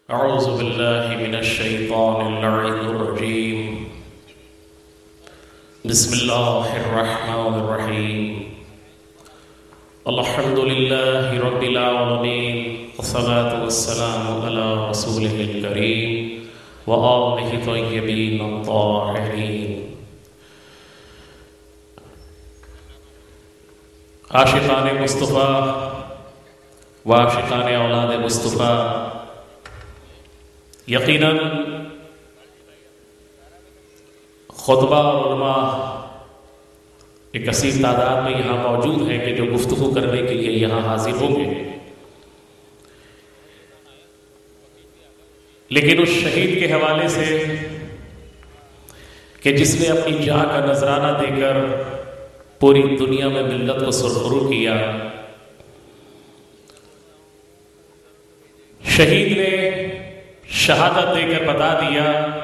اعوذ باللہ من الشیطان اللعین الرجیم بسم اللہ الرحمن الرحیم الحمد للہ رب العالمین والصلاة والسلام علی رسولہ الکریم وآلہ طیبین الطاہرین۔ عاشقان مصطفیٰ و عاشقان اولاد مصطفیٰ، یقیناً خطبہ علماء ایک کثیر تعداد میں یہاں موجود ہیں کہ جو گفتگو کرنے کے لیے یہاں حاضر ہوں گے، لیکن اس شہید کے حوالے سے کہ جس نے اپنی جان کا نذرانہ دے کر پوری دنیا میں ملت کو سرخرو کیا، شہید نے شہادت دے کر بتا دیا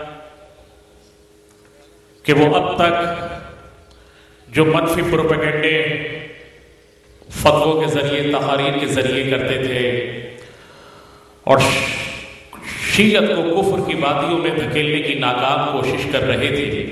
کہ وہ اب تک جو منفی پروپیگنڈے فتووں کے ذریعے تحاریر کے ذریعے کرتے تھے اور شیعت کو کفر کی وادیوں میں دھکیلنے کی ناکام کوشش کر رہے تھے،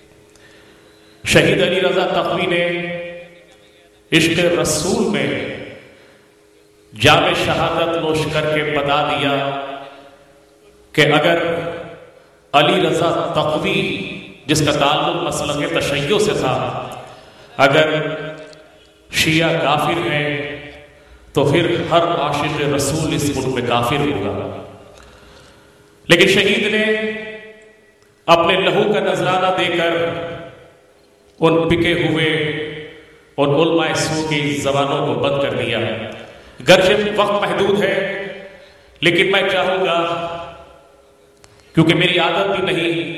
شہید علی رضا تقوی نے عشق رسول میں جام شہادت نوش کر کے بتا دیا کہ اگر علی رضا تقوی جس کا تعلق مسلک تشیع سے تھا، اگر شیعہ کافر ہیں تو پھر ہر عاشق رسول اس ملک میں کافر ہوگا۔ لیکن شہید نے اپنے لہو کا نذرانہ دے کر ان بکے ہوئے ان علماء سو کی زبانوں کو بند کر دیا۔ گرچہ وقت محدود ہے، لیکن میں چاہوں گا، کیونکہ میری عادت بھی نہیں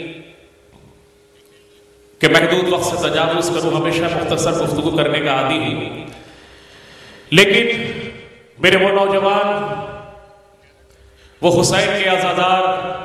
کہ محدود وقت سے تجاوز کروں، ہمیشہ مختصر گفتگو کرنے کا عادی ہوں، لیکن میرے وہ نوجوان، وہ حسین کے عزادار،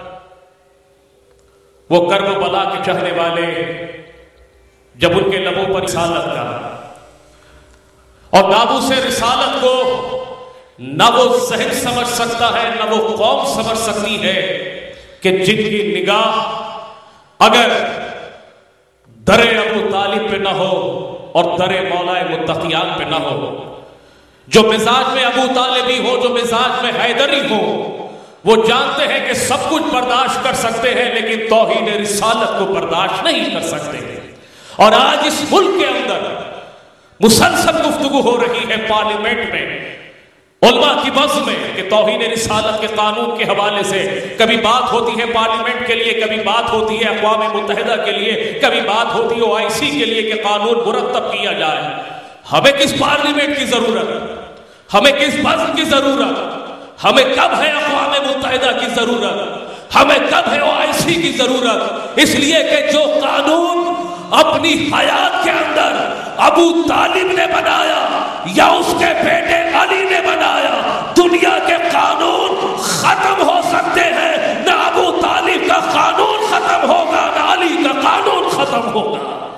وہ کرب و بلا کے چاہنے والے، جب ان کے لبوں پر رسالت کا اور ناموس رسالت کو نہ وہ ذہن سمجھ سکتا ہے نہ وہ قوم سمجھ سکتی ہے کہ جن کی نگاہ اگر در ابو طالب پہ نہ ہو اور در مولا متقیان پہ نہ ہو، جو مزاج میں ابو طالبی ہو، جو مزاج میں حیدری ہو، وہ جانتے ہیں کہ سب کچھ برداشت کر سکتے ہیں لیکن توہین رسالت کو برداشت نہیں کر سکتے۔ اور آج اس ملک کے اندر مسلسل گفتگو ہو رہی ہے پارلیمنٹ میں، علماء کی بحث میں، کہ توہین رسالت کے قانون کے حوالے سے کبھی بات ہوتی ہے پارلیمنٹ کے لیے، کبھی بات ہوتی ہے اقوام متحدہ کے لیے، کبھی بات ہوتی ہے OIC کے لیے کہ قانون مرتب کیا جائے۔ ہمیں کس پارلیمنٹ کی ضرورت؟ ہمیں کس بحث کی ضرورت؟ ہمیں کب ہے اقوام متحدہ کی ضرورت؟ ہمیں کب ہے OIC کی ضرورت؟ اس لیے کہ جو قانون اپنی حیات کے اندر ابو طالب نے بنایا یا اس کے بیٹے علی نے بنایا، دنیا کے قانون ختم ہو سکتے ہیں، نہ ابو طالب کا قانون ختم ہوگا نہ علی کا قانون ختم ہوگا۔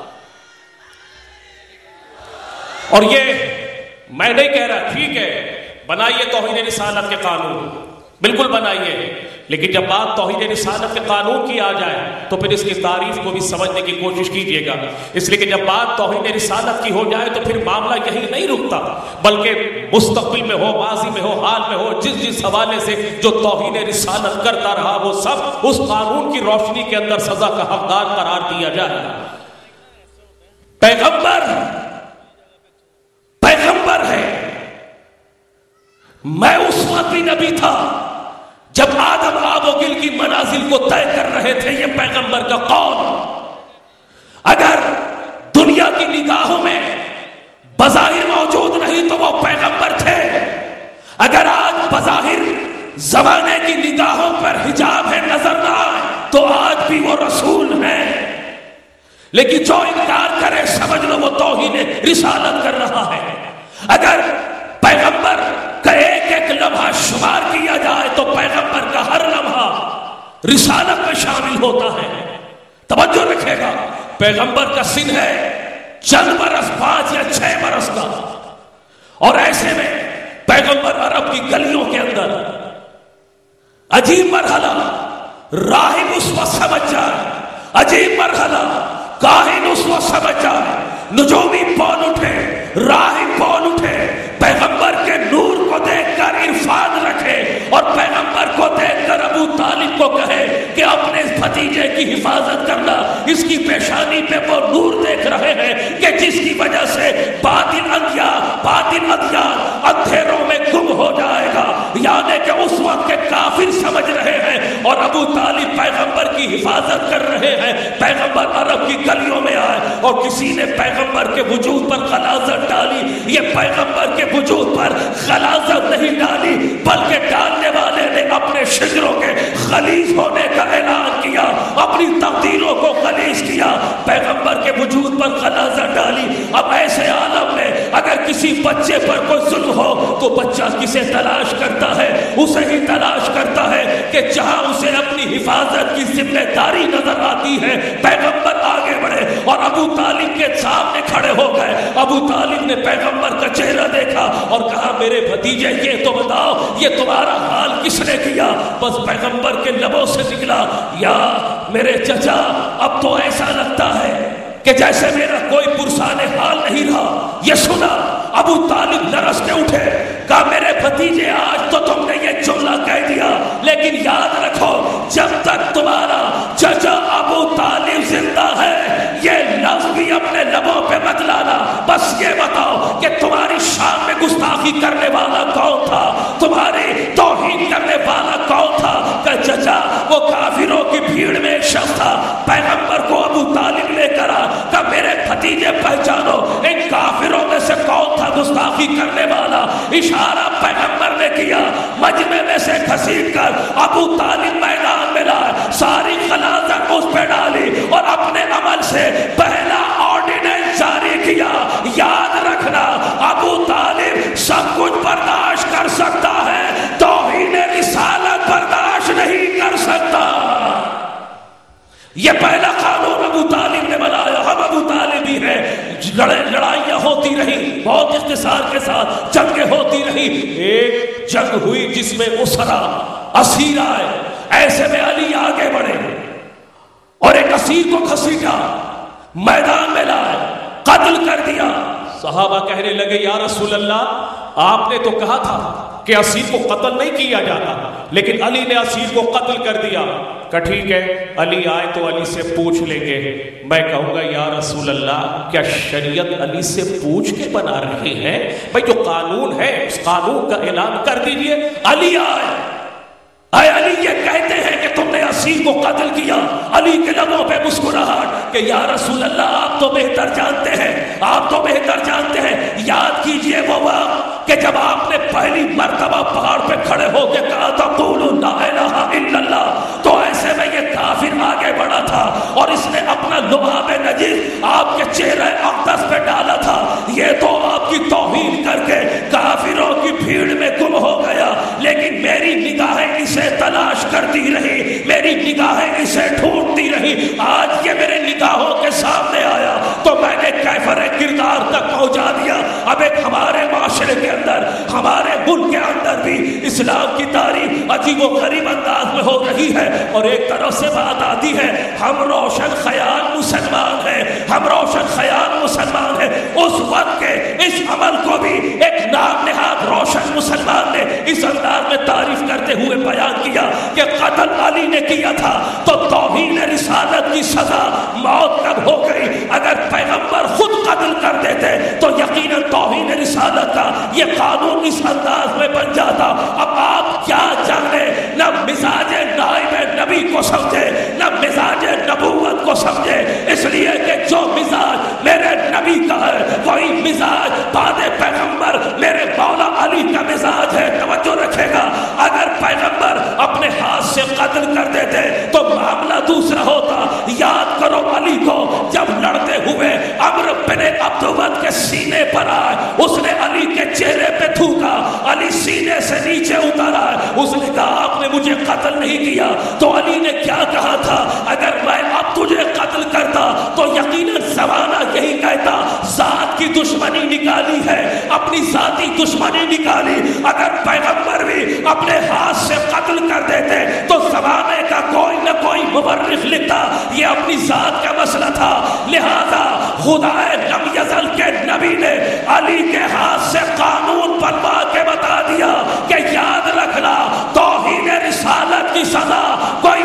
اور یہ میں نہیں کہہ رہا، ٹھیک ہے بنائیے توہین رسالت کے قانون، بالکل بنائیے، لیکن جب بات توہین رسالت کے قانون کی آ جائے تو پھر اس کی تعریف کو بھی سمجھنے کی کوشش کیجیے گا، اس لیے کہ جب بات توہین رسالت کی ہو جائے تو پھر معاملہ یہی نہیں رکتا، بلکہ مستقبل میں ہو، ماضی میں ہو، حال میں ہو، جس حوالے سے جو توہین رسالت کرتا رہا وہ سب اس قانون کی روشنی کے اندر سزا کا حقدار قرار دیا جائے۔ پیغمبر ہے، میں اس وقت بھی نبی تھا جب آدم آب و گل کی منازل کو طے کر رہے تھے، یہ پیغمبر کا قول اگر دنیا کی نگاہوں میں بظاہر موجود نہیں تو وہ پیغمبر تھے، اگر آج بظاہر زمانے کی نگاہوں پر حجاب ہے نظر نہ آئے تو آج بھی وہ رسول ہیں، لیکن جو انکار کرے سمجھ لو وہ توہین رسالت کر رہا ہے۔ اگر پیغمبر کا ایک ایک لمحہ شمار کیا جائے تو پیغمبر کا ہر لمحہ رسالت میں شامل ہوتا ہے۔ توجہ رکھے گا، پیغمبر کا سن ہے چند برس 5 یا 6 برس کا، اور ایسے میں پیغمبر عرب کی گلیوں کے اندر عجیب راہب اس وقت سمجھ جائے، عجیب مرحلہ، کاہن اس وقت سمجھ جائے، نجومی بول اٹھے، راہب بول اٹھے، پیغمبر کے نور کو دیکھ کر عرفان رکھے اور پیغمبر کو دیکھ کر ابو طالب کو کہے کہ اپنے بھتیجے کی حفاظت کرنا، اس کی پیشانی پہ وہ نور دیکھ رہے ہیں کہ جس کی وجہ سے باطل ادیان اندھیروں میں گم ہو جائے گا، یعنی کہ اس وقت کے کافر سمجھ رہے ہیں اور ابو طالب پیغمبر کی حفاظت کر رہے ہیں۔ پیغمبر عرب کی گلیوں میں آئے اور کسی نے پیغمبر کے وجود پر غلاظت ڈالی، یہ پیغمبر کے وجود پر غلاظت نہیں ڈالی بلکہ ڈالنے والے نے اپنے شجروں کے غلیظ ہونے کا اعلان کیا، اپنی تقدیروں کو غلیظ کیا، پیغمبر کے وجود پر غلاظت ڈالی۔ اب ایسے عالم میں اگر کسی بچے پر کوئی ظلم ہو تو بچہ کسے تلاش کرتا ہے؟ اسے ہی تلاش کرتا ہے کہ جہاں اسے اپنی حفاظت کی ذمہ داری نظر آتی ہے۔ پیغمبر آگے بڑھے اور ابو طالب کے سامنے کھڑے ہو گئے۔ ابو طالب نے پیغمبر کا چہرہ دیکھا اور کہا میرے بھتیجے یہ تو بتاؤ یہ تمہارا حال کس نے کیا؟ بس پیغمبر کے لبوں سے نکلا یا میرے چچا اب تو ایسا لگتا ہے کہ جیسے میرا کوئی پرسان حال نہیں رہا۔ یہ سنا ابو طالب لرز کے اٹھے، کہا میرے بھتیجے آج تو تم نے یہ جملہ کہہ دیا، لیکن یاد رکھو جب تک تمہارا چچا ابو طالب زندہ ہے یہ لفظ بھی اپنے لبوں پہ مت لانا۔ بس یہ بتاؤ کہ تمہاری شان میں گستاخی کرنے والا کون تھا، تمہاری توہین کرنے والا کون تھا؟ کہ چچا وہ کافروں کی بھیڑ میں ایک شخص تھا، پیغمبر کو ابو طالب لے کر آ، کہ میرے بھتیجے پہچانو ان کافروں میں سے کون تھا گستاخی کرنے والا؟ اشارہ پیغمبر نے کیا، مجمع میں سے گھسیٹ کر ابو طالب میدان میں لائے، ساری غلاظت اس پہ ڈالی اور اپنے عمل سے پہلا آرڈیننس جاری کیا۔ یاد رکھنا ابو طالب سب کچھ برداشت کر سکتا ہے، توہین رسالت برداشت نہیں کر سکتا۔ یہ پہلا قانون ابو طالب نے بنایا۔ ہم ابو طالب ہی ہیں، لڑائیاں ہوتی رہی بہت اختصار کے ساتھ، جنگیں ہوتی رہی۔ ایک جنگ ہوئی جس میں اسرا اسیر آئے، ایسے میں علی آگے بڑھے اور ایک اسیر کو گھسیٹا، میدان میں لائے، قتل کر دیا۔ صحابہ کہنے لگے یا رسول اللہ آپ نے تو کہا تھا کہ اسیر کو قتل نہیں کیا جاتا، لیکن علی نے اسیر کو قتل کر دیا۔ کہ ٹھیک ہے علی آئے تو علی سے پوچھ لیں گے۔ میں کہوں گا یا رسول اللہ کیا شریعت علی سے پوچھ کے بنا رہے ہیں؟ بھائی جو قانون ہے اس قانون کا اعلان کر دیجئے۔ علی آئے، اے علی یہ کہتے ہیں کہ تم نے اسیر کو قتل کیا۔ علی کے لبوں پہ مسکراہٹ کہ یا رسول اللہ آپ تو بہتر جانتے ہیں، آپ تو بہتر جانتے ہیں۔ یاد کیجئے وہ وقت کہ جب آپ نے پہلی مرتبہ پہاڑ پہ کھڑے ہو کے کہا تھا قولوا لا الہ الا اللہ، تو ایسے میں یہ کافر آگے بڑھا تھا اور اس نے اپنا لعاب نجس آپ کے چہرے اقدس پہ ڈالا تھا۔ یہ تو آپ کی توہین کر کے کافروں کی بھیڑ میں گم ہو گیا، لیکن میری نگاہیں اسے تلاش کرتی رہی، میری نگاہیں اسے ڈھونڈتی رہی۔ آج یہ میرے نگاہوں کے سامنے آیا تو میں نے کیفر کردار تک پہنچا دیا۔ اب ایک ہمارے معاشرے کے اندر، ہمارے ملک کے اندر بھی اسلام کی تعریف عجیب و غریب انداز میں ہو رہی ہے، اور ایک طرف سے بات آتی ہے ہم روشن خیال مسلمان ہیں، ہم روشن خیال مسلمان ہیں۔ اس وقت کے اس عمل کو بھی ایک نام نہاد روشن مسلمان نے اس انداز میں تعریف کرتے ہوئے بیان کیا کہ قتل علی نے کیا تھا تو توہین رسالت کی سزا موت کب ہو گئی؟ اگر پیغمبر خود قتل کر دیتے تو یقیناً توہین رسالت کا یہ قانون اس انداز میں بن جاتا۔ اب آپ کیا جانے، نہ مزاج نائب نبی کو سمجھے نہ مزاج نبوت کو سمجھے، اس لیے کہ جو مزاج میرے نبی کا ہے وہی مزاج بعد پیغمبر میرے مولا علی کا مزاج ہے۔ توجہ رکھے گا، اگر پیغمبر اپنے ہاتھ سے قتل کر دیتے تو معاملہ دوسرا ہوتا۔ یاد کرو علی کو جب لڑتے ہوئے عمرو بن عبدود کے سینے پر آئے، اس نے علی کے چہرے پہ تھوکا، علی سینے سے نیچے اتر آئے، اس نے کہا آپ نے مجھے قتل نہیں کیا۔ تو علی نے کیا کہا تھا؟ اگر میں اب تجھے قتل کرتا تو یقیناً زمانہ یہی کہتا ذات کی دشمنی نکالی ہے، اپنی ذاتی دشمنی نکالی۔ اگر پیغمبر بھی اپنے ہاتھ سے قتل کر دیتے تو زمانے کا کوئی مورخ لکھتا یہ اپنی ذات کا مسئلہ تھا، لہذا خدائے لم یزل کے نبی نے علی کے ہاتھ سے قانون بنوا کے بتا دیا کہ یاد رکھنا توہین رسالت کی سزا کوئی